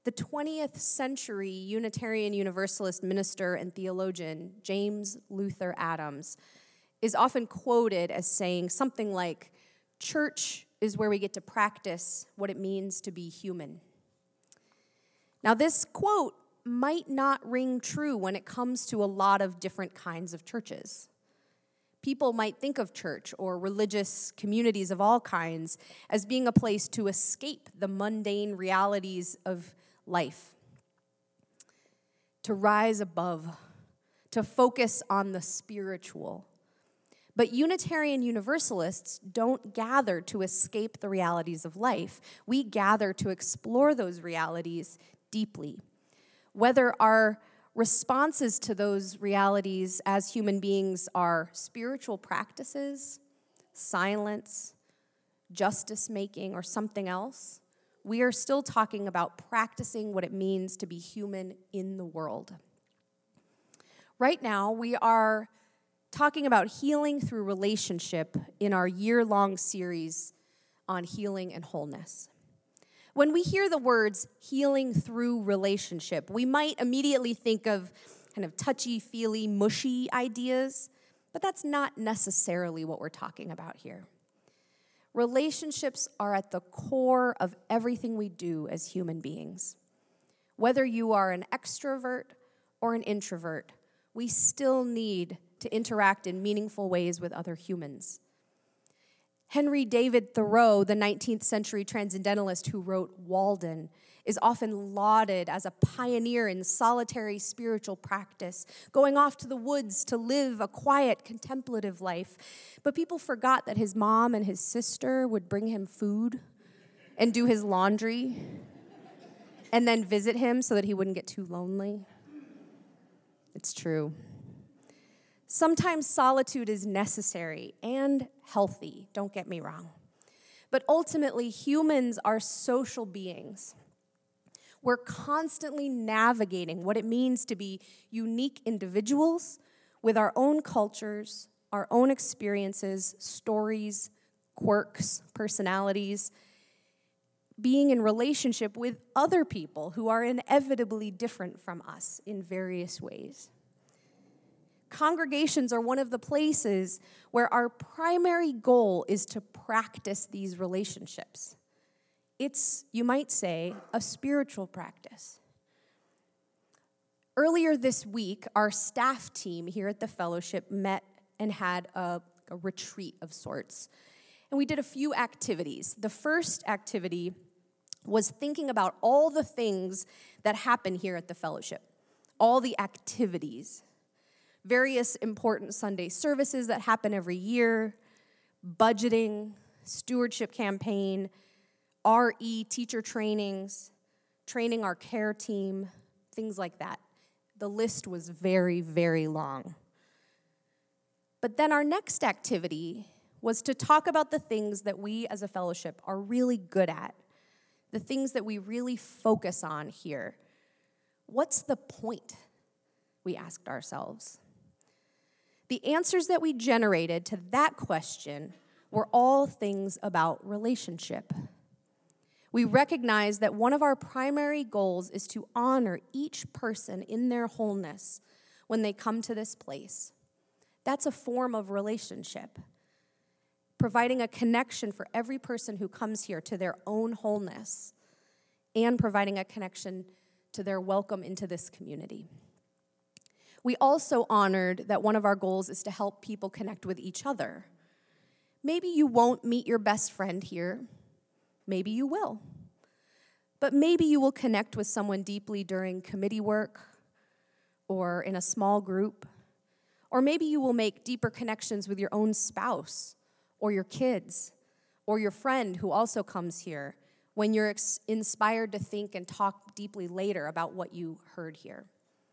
The 20th century Unitarian Universalist minister and theologian James Luther Adams is often quoted as saying something like, "Church is where we get to practice what it means to be human." Now, this quote might not ring true when it comes to a lot of different kinds of churches. People might think of church or religious communities of all kinds as being a place to escape the mundane realities of life, to rise above, to focus on the spiritual. But Unitarian Universalists don't gather to escape the realities of life. We gather to explore those realities deeply. Whether our responses to those realities as human beings are spiritual practices, silence, justice-making, or something else, we are still talking about practicing what it means to be human in the world. Right now, we are talking about healing through relationship in our year-long series on healing and wholeness. When we hear the words healing through relationship, we might immediately think of kind of touchy-feely, mushy ideas, but that's not necessarily what we're talking about here. Relationships are at the core of everything we do as human beings. Whether you are an extrovert or an introvert, we still need to interact in meaningful ways with other humans. Henry David Thoreau, the 19th century transcendentalist who wrote Walden, is often lauded as a pioneer in solitary spiritual practice, going off to the woods to live a quiet, contemplative life. But people forgot that his mom and his sister would bring him food and do his laundry and then visit him so that he wouldn't get too lonely. It's true. Sometimes solitude is necessary and healthy, don't get me wrong. But ultimately, humans are social beings. We're constantly navigating what it means to be unique individuals with our own cultures, our own experiences, stories, quirks, personalities, being in relationship with other people who are inevitably different from us in various ways. Congregations are one of the places where our primary goal is to practice these relationships. It's, you might say, a spiritual practice. Earlier this week, our staff team here at the fellowship met and had a retreat of sorts. And we did a few activities. The first activity was thinking about all the things that happen here at the fellowship, all the activities, various important Sunday services that happen every year, budgeting, stewardship campaign, RE teacher trainings, training our care team, things like that. The list was very, very long. But then our next activity was to talk about the things that we as a fellowship are really good at, the things that we really focus on here. What's the point? We asked ourselves. The answers that we generated to that question were all things about relationship. We recognize that one of our primary goals is to honor each person in their wholeness when they come to this place. That's a form of relationship, providing a connection for every person who comes here to their own wholeness and providing a connection to their welcome into this community. We also honored that one of our goals is to help people connect with each other. Maybe you won't meet your best friend here. Maybe you will. But maybe you will connect with someone deeply during committee work or in a small group. Or maybe you will make deeper connections with your own spouse or your kids or your friend who also comes here when you're inspired to think and talk deeply later about what you heard here.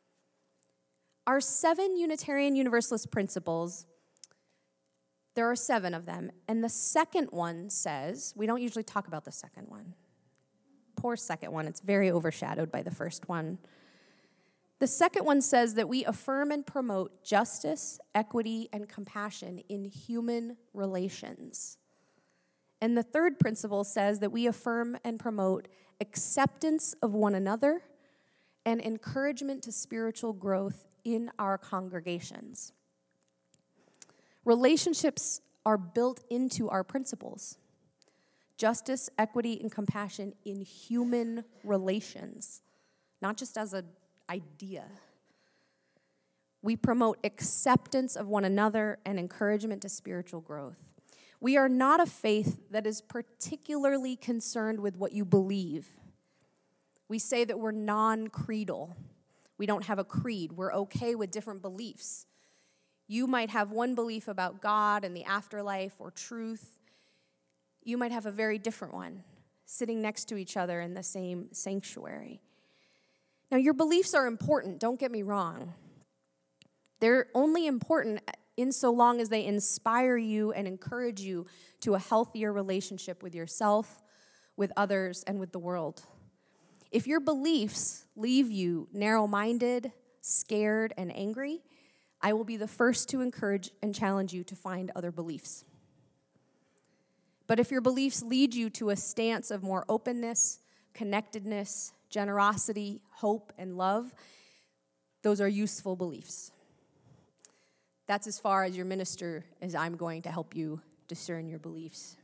Our 7 Unitarian Universalist principles, there are 7 of them, and the second one says, we don't usually talk about the second one. Poor second one, it's very overshadowed by the first one. The second one says that we affirm and promote justice, equity, and compassion in human relations. And the third principle says that we affirm and promote acceptance of one another and encouragement to spiritual growth in our congregations. Relationships are built into our principles. Justice, equity, and compassion in human relations, not just as an idea. We promote acceptance of one another and encouragement to spiritual growth. We are not a faith that is particularly concerned with what you believe. We say that we're non-creedal. We don't have a creed. We're okay with different beliefs. You might have one belief about God and the afterlife or truth. You might have a very different one, sitting next to each other in the same sanctuary. Now, your beliefs are important, don't get me wrong. They're only important in so long as they inspire you and encourage you to a healthier relationship with yourself, with others, and with the world. If your beliefs leave you narrow-minded, scared, and angry, I will be the first to encourage and challenge you to find other beliefs. But if your beliefs lead you to a stance of more openness, connectedness, generosity, hope, and love, those are useful beliefs. That's as far as your minister as I'm going to help you discern your beliefs.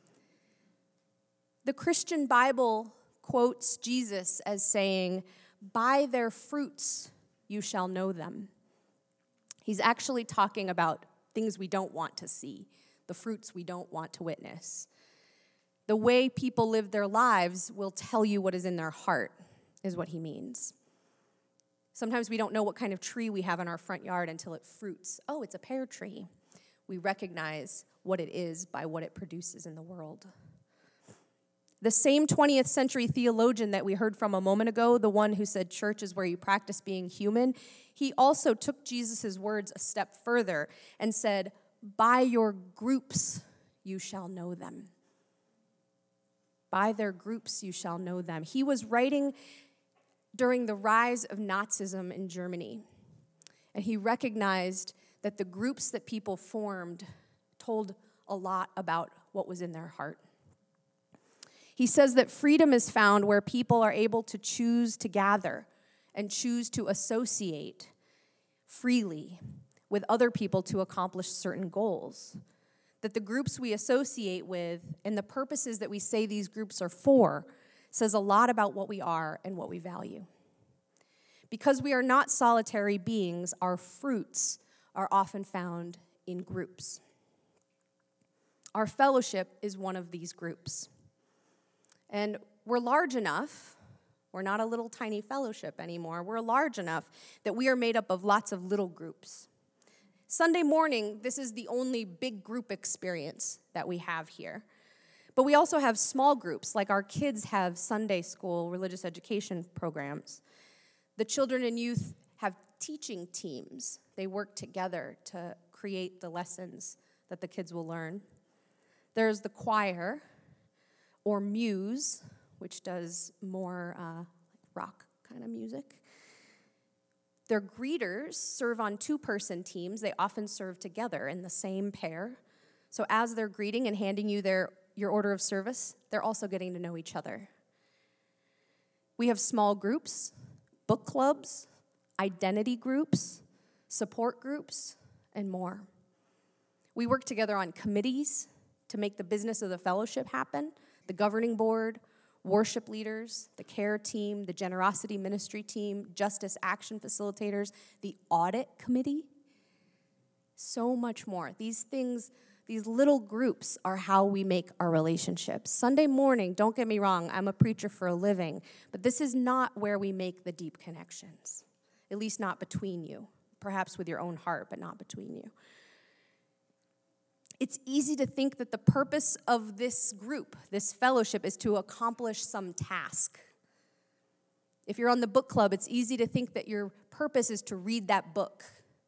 The Christian Bible quotes Jesus as saying, "By their fruits you shall know them." He's actually talking about things we don't want to see, the fruits we don't want to witness. The way people live their lives will tell you what is in their heart, is what he means. Sometimes we don't know what kind of tree we have in our front yard until it fruits. Oh, it's a pear tree. We recognize what it is by what it produces in the world. The same 20th century theologian that we heard from a moment ago, the one who said church is where you practice being human, he also took Jesus' words a step further and said, "By your groups you shall know them." By their groups you shall know them. He was writing during the rise of Nazism in Germany, and he recognized that the groups that people formed told a lot about what was in their heart. He says that freedom is found where people are able to choose to gather and choose to associate freely with other people to accomplish certain goals. That the groups we associate with and the purposes that we say these groups are for says a lot about what we are and what we value. Because we are not solitary beings, our fruits are often found in groups. Our fellowship is one of these groups. And we're large enough, we're not a little tiny fellowship anymore, we're large enough that we are made up of lots of little groups. Sunday morning, this is the only big group experience that we have here. But we also have small groups, like our kids have Sunday school religious education programs. The children and youth have teaching teams. They work together to create the lessons that the kids will learn. There's the choir, or Muse, which does more rock kind of music. Their greeters serve on two-person teams. They often serve together in the same pair. So as they're greeting and handing you your order of service, they're also getting to know each other. We have small groups, book clubs, identity groups, support groups, and more. We work together on committees to make the business of the fellowship happen, the governing board, worship leaders, the care team, the generosity ministry team, justice action facilitators, the audit committee, so much more. These things, these little groups are how we make our relationships. Sunday morning, don't get me wrong, I'm a preacher for a living, but this is not where we make the deep connections, at least not between you, perhaps with your own heart, but not between you. It's easy to think that the purpose of this group, this fellowship, is to accomplish some task. If you're on the book club, it's easy to think that your purpose is to read that book.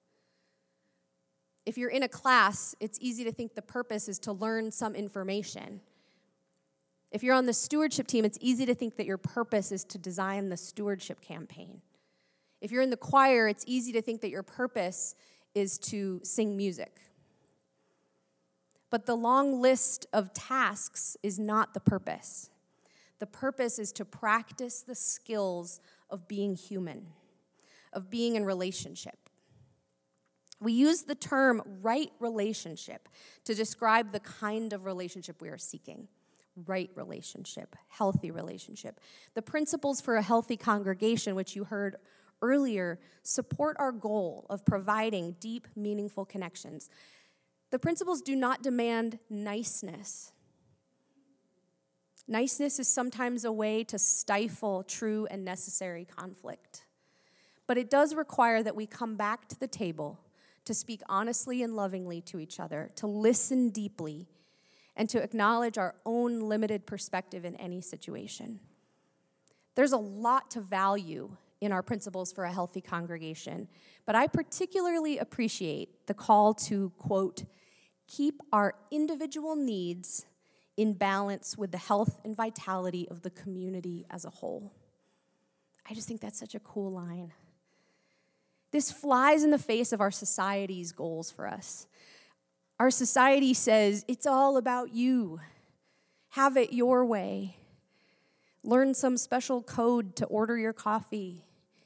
If you're in a class, it's easy to think the purpose is to learn some information. If you're on the stewardship team, it's easy to think that your purpose is to design the stewardship campaign. If you're in the choir, it's easy to think that your purpose is to sing music. But the long list of tasks is not the purpose. The purpose is to practice the skills of being human, of being in relationship. We use the term right relationship to describe the kind of relationship we are seeking. Right relationship, healthy relationship. The principles for a healthy congregation, which you heard earlier, support our goal of providing deep, meaningful connections. The principles do not demand niceness. Niceness is sometimes a way to stifle true and necessary conflict. But it does require that we come back to the table to speak honestly and lovingly to each other, to listen deeply, and to acknowledge our own limited perspective in any situation. There's a lot to value in our principles for a healthy congregation, but I particularly appreciate the call to, quote, keep our individual needs in balance with the health and vitality of the community as a whole. I just think that's such a cool line. This flies in the face of our society's goals for us. Our society says, it's all about you. Have it your way. Learn some special code to order your coffee.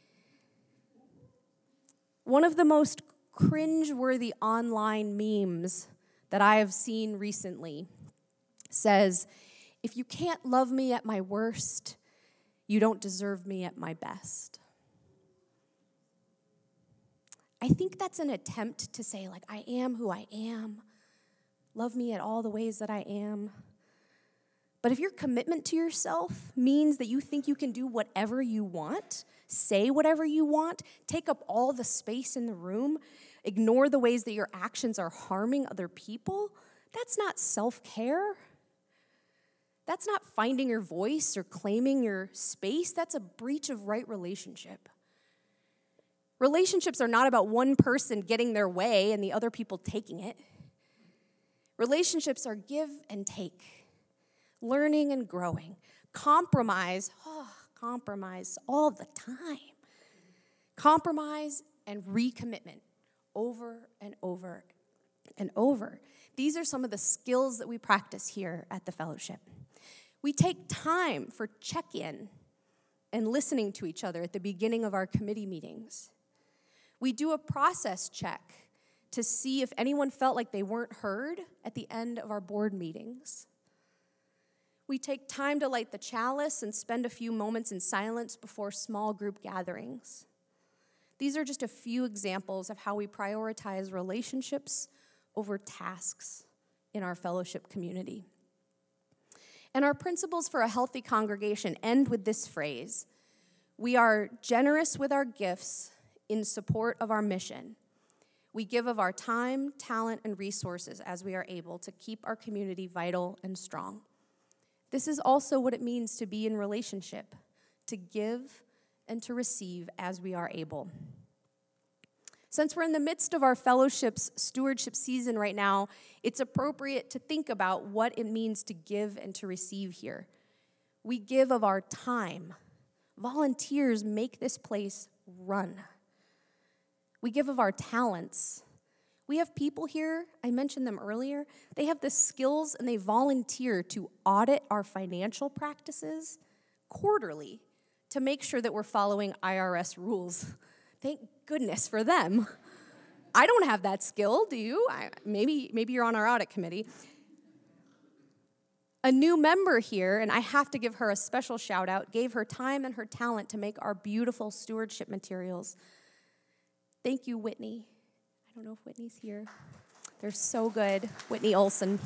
One of the most cringe-worthy online memes that I have seen recently says, if you can't love me at my worst, you don't deserve me at my best. I think that's an attempt to say, like, I am who I am. Love me at all the ways that I am. But if your commitment to yourself means that you think you can do whatever you want, say whatever you want, take up all the space in the room, ignore the ways that your actions are harming other people, that's not self-care. That's not finding your voice or claiming your space. That's a breach of right relationship. Relationships are not about one person getting their way and the other people taking it. Relationships are give and take, learning and growing, compromise all the time. Compromise and recommitment over and over and over. These are some of the skills that we practice here at the fellowship. We take time for check-in and listening to each other at the beginning of our committee meetings. We do a process check to see if anyone felt like they weren't heard at the end of our board meetings. We take time to light the chalice and spend a few moments in silence before small group gatherings. These are just a few examples of how we prioritize relationships over tasks in our fellowship community. And our principles for a healthy congregation end with this phrase: we are generous with our gifts in support of our mission. We give of our time, talent, and resources as we are able to keep our community vital and strong. This is also what it means to be in relationship, to give and to receive as we are able. Since we're in the midst of our fellowship's stewardship season right now, it's appropriate to think about what it means to give and to receive here. We give of our time. Volunteers make this place run. We give of our talents. We have people here, I mentioned them earlier, they have the skills and they volunteer to audit our financial practices quarterly to make sure that we're following IRS rules. Thank goodness for them. I don't have that skill, do you? Maybe you're on our audit committee. A new member here, and I have to give her a special shout out, gave her time and her talent to make our beautiful stewardship materials. Thank you, Whitney. I don't know if Whitney's here. They're so good. Whitney Olson.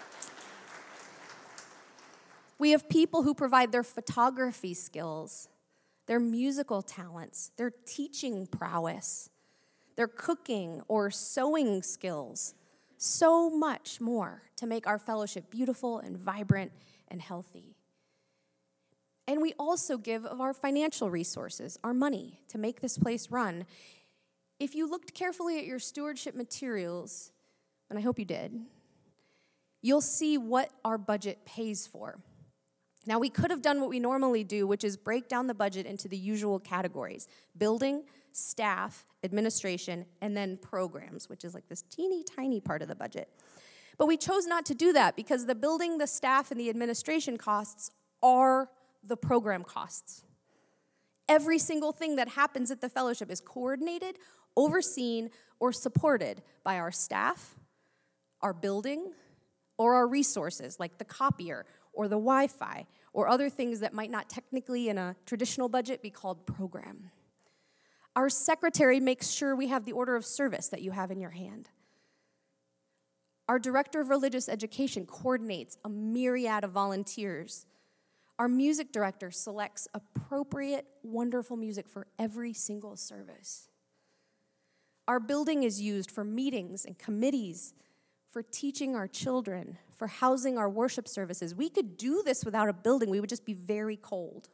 We have people who provide their photography skills, their musical talents, their teaching prowess, their cooking or sewing skills, so much more to make our fellowship beautiful and vibrant and healthy. And we also give of our financial resources, our money, to make this place run. If you looked carefully at your stewardship materials, and I hope you did, you'll see what our budget pays for. Now, we could have done what we normally do, which is break down the budget into the usual categories: building, staff, administration, and then programs, which is like this teeny tiny part of the budget. But we chose not to do that because the building, the staff, and the administration costs are the program costs. Every single thing that happens at the fellowship is coordinated, overseen, or supported by our staff, our building, or our resources like the copier or the Wi-Fi or other things that might not technically in a traditional budget be called program. Our secretary makes sure we have the order of service that you have in your hand. Our director of religious education coordinates a myriad of volunteers. Our music director selects appropriate, wonderful music for every single service. Our building is used for meetings and committees, for teaching our children, for housing our worship services. We could do this without a building. We would just be very cold.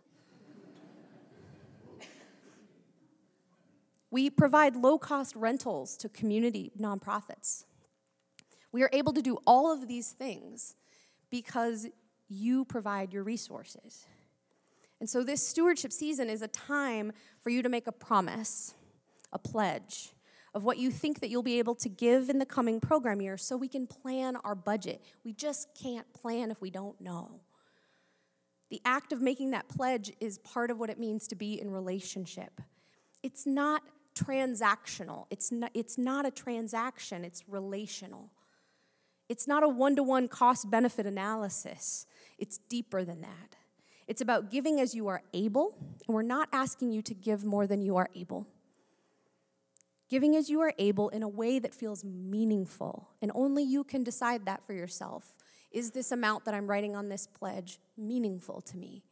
We provide low-cost rentals to community nonprofits. We are able to do all of these things because you provide your resources. And so this stewardship season is a time for you to make a promise, a pledge of what you think that you'll be able to give in the coming program year so we can plan our budget. We just can't plan if we don't know. The act of making that pledge is part of what it means to be in relationship. It's not transactional. It's not a transaction. It's relational. It's not a one-to-one cost-benefit analysis. It's deeper than that. It's about giving as you are able, and we're not asking you to give more than you are able. Giving as you are able in a way that feels meaningful, and only you can decide that for yourself. Is this amount that I'm writing on this pledge meaningful to me?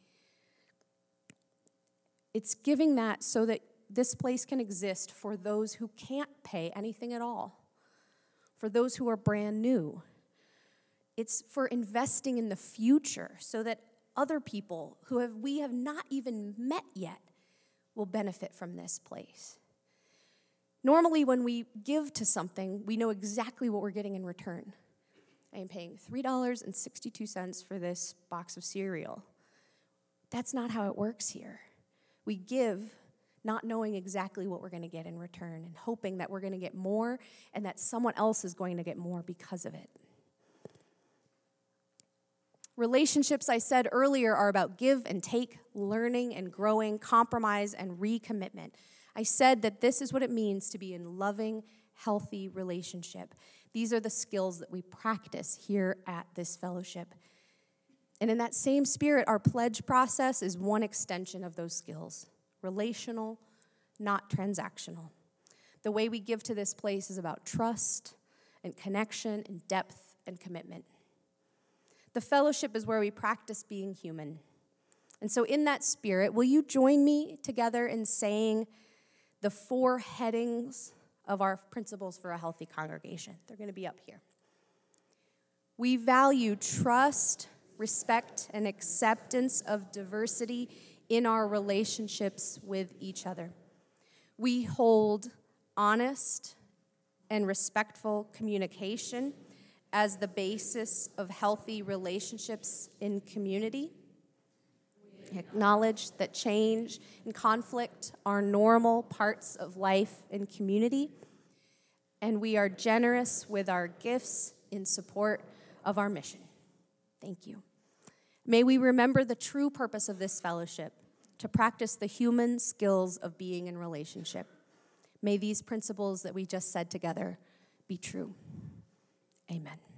It's giving that so that this place can exist for those who can't pay anything at all, for those who are brand new. It's for investing in the future so that other people who we have not even met yet will benefit from this place. Normally, when we give to something, we know exactly what we're getting in return. I am paying $3.62 for this box of cereal. That's not how it works here. We give not knowing exactly what we're going to get in return and hoping that we're going to get more and that someone else is going to get more because of it. Relationships, I said earlier, are about give and take, learning and growing, compromise and recommitment. I said that this is what it means to be in loving, healthy relationship. These are the skills that we practice here at this fellowship. And in that same spirit, our pledge process is one extension of those skills. Relational, not transactional. The way we give to this place is about trust and connection and depth and commitment. The fellowship is where we practice being human. And so in that spirit, will you join me together in saying the 4 headings of our principles for a healthy congregation? They're going to be up here. We value trust, respect, and acceptance of diversity in our relationships with each other. We hold honest and respectful communication as the basis of healthy relationships in community. We acknowledge that change and conflict are normal parts of life in community, and we are generous with our gifts in support of our mission. Thank you. May we remember the true purpose of this fellowship, to practice the human skills of being in relationship. May these principles that we just said together be true. Amen.